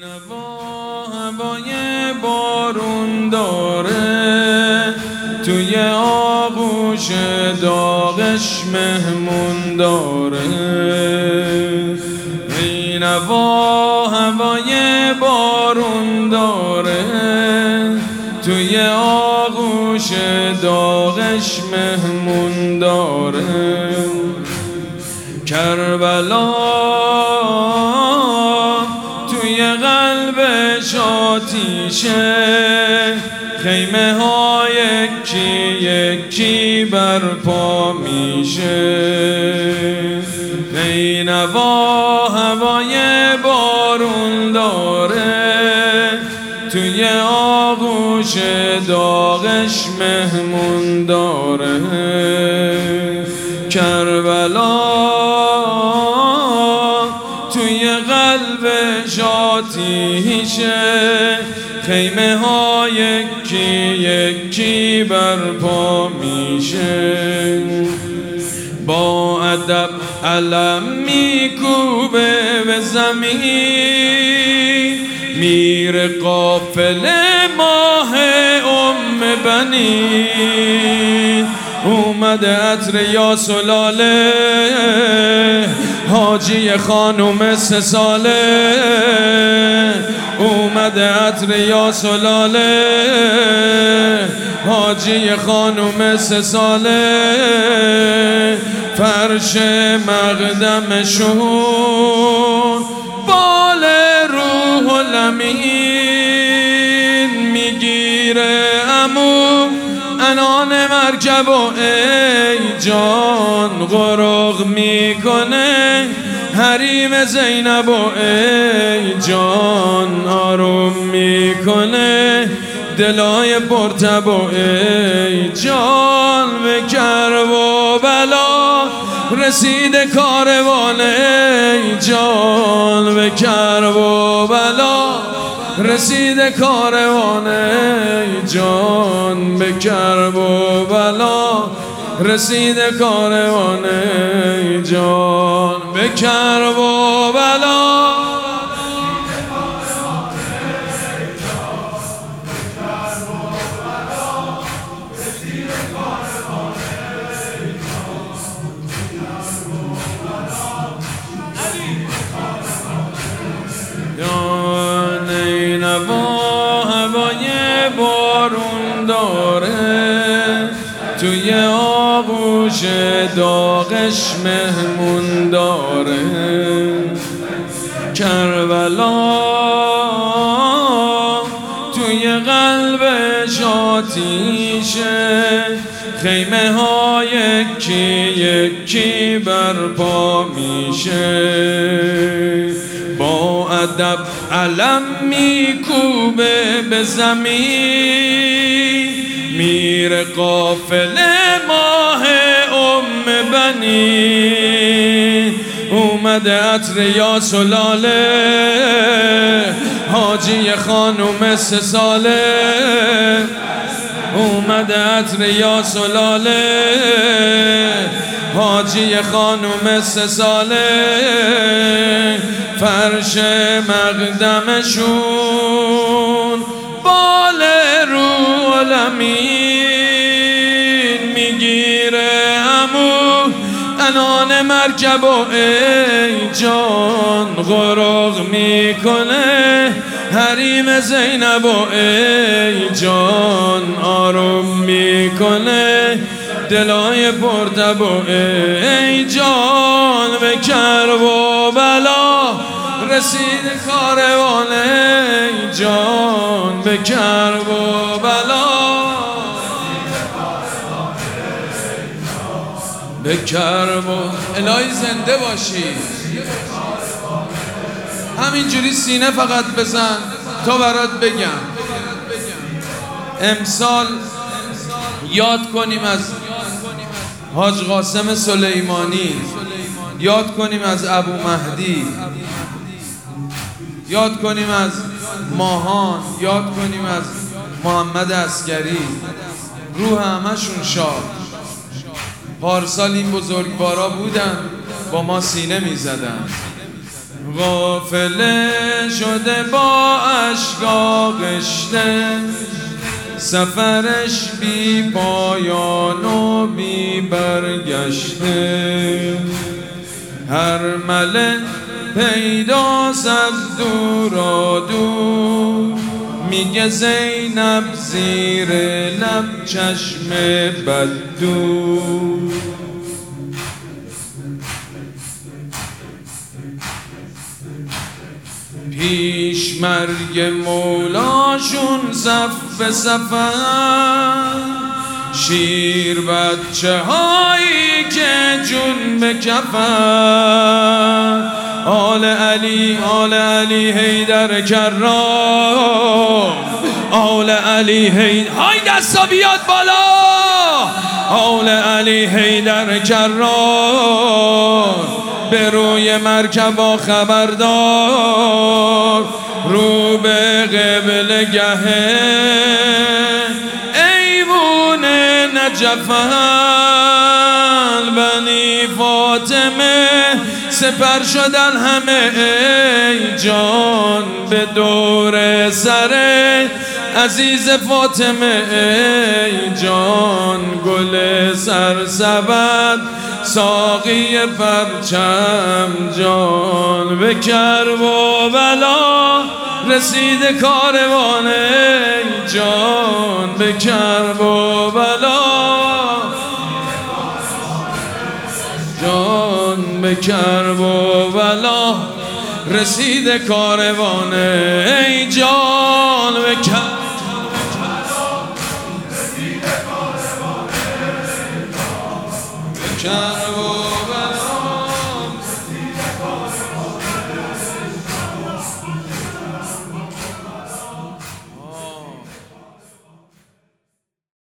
نوا هوای بارون داره، توی آغوش داغش مهمون داره. نوا هوای بارون داره، توی آغوش داغش مهمون داره. کربلا توی قلبش آتیشه، خیمه ها یکی یکی برپا میشه. نینوا هوای بارون داره، توی آغوش داغش مهمون داره. کربلا توی قلبش آتیشه، خیمه ها یکی یکی برپا میشه. با ادب علم میکوبه به زمین، میره قافله ماه بنی. اومده عطر یا سلاله، حاجی خانوم 3 ساله. اومده عطر یا سلاله، حاجی خانوم 3 ساله. فرش مقدمشون بال روح الامین میگیره. عمو انان مرکب و ای جان غرق میکنه. حریم زینب و ای جان آروم میکنه. دلای پرتب و ای جان به کرب و بلا رسید کاروان. ای جان به کرب و بلا رسید کاروان. ای جان به کرب و بلا رسید کاروان. ای جان به کرب و بلا. نوا هوای بارون داره، توی آغوش داغش مهمون داره. کربلا توی قلبش آتیشه، خیمه ها یکی یکی برپا میشه. با ادب علم میکوبه به زمین، میره قافله ماه بنی. اومده عطر یا سلاله، حاجی خانوم 3 ساله. اومده عطر یا سلاله، حاجی خانوم 3 ساله. فرش مقدمشون بال روح الامین میگیره. عمو انان مرکب و ای جان غرق میکنه. حریم زینب و ای جان آروم میکنه. دلای پرتب و ای جان به کرب و بلا رسید کاروان. ای جان به کرب و بلا به کرب و الهی زنده باشی. همینجوری سینه فقط بزن تا برات بگم. امسال یاد کنیم از حاج قاسم سلیمانی، یاد کنیم از ابو مهدی، یاد کنیم از ماهان، یاد کنیم از محمد عسکری. روح همشون شاد. پارسال این بزرگوارا بودن با ما سینه می زدن، قافله شده با اشک آغشته، سفرش بی پایان و بی برگشته. هر مله پیداست از دورا دور، میگه زینب زیر لب چشم بددور. پیش مرگ مولاشون صف به صفن، شیر بچه هایی که جون به کفن. آل علی آل علی حیدر کرام، آل علی حیدر، های دستا بیاد بالا. آل علی حیدر کرام، به روی مرکبا خبردار، رو به قبل گهه ایوون نجفن. بنی فاطمه سپر شدن همه ای جان، به دور سر عزیز فاطمه ای جان. گل سرسبد ساقی پرچم جان، به کربلا رسید کاروان ای جان. به کربلا جان، به کربلا رسید کاروان ای جان. به